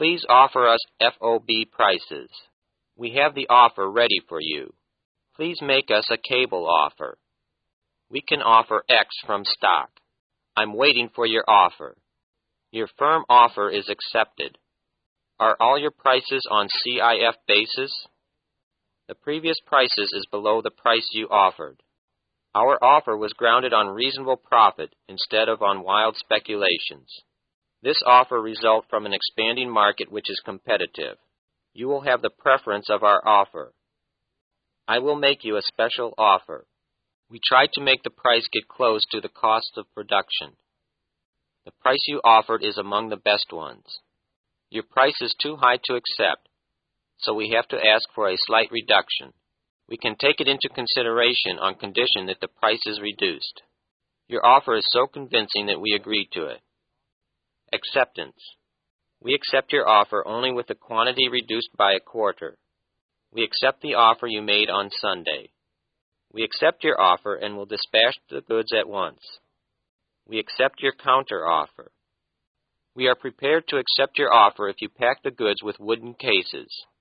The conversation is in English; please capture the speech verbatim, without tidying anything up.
Please offer us F O B prices. We have the offer ready for you. Please make us a cable offer. We can offer X from stock. I'm waiting for your offer. Your firm offer is accepted. Are all your prices on C I F basis? The previous prices is below the price you offered. Our offer was grounded on reasonable profit instead of on wild speculations. This offer results from an expanding market which is competitive. You will have the preference of our offer. I will make you a special offer. We tried to make the price get close to the cost of production. The price you offered is among the best ones. Your price is too high to accept, so we have to ask for a slight reduction. We can take it into consideration on condition that the price is reduced. Your offer is so convincing that we agree to it. Acceptance. We accept your offer only with the quantity reduced by a quarter. We accept the offer you made on Sunday. We accept your offer and will dispatch the goods at once. We accept your counter offer. We are prepared to accept your offer if you pack the goods with wooden cases.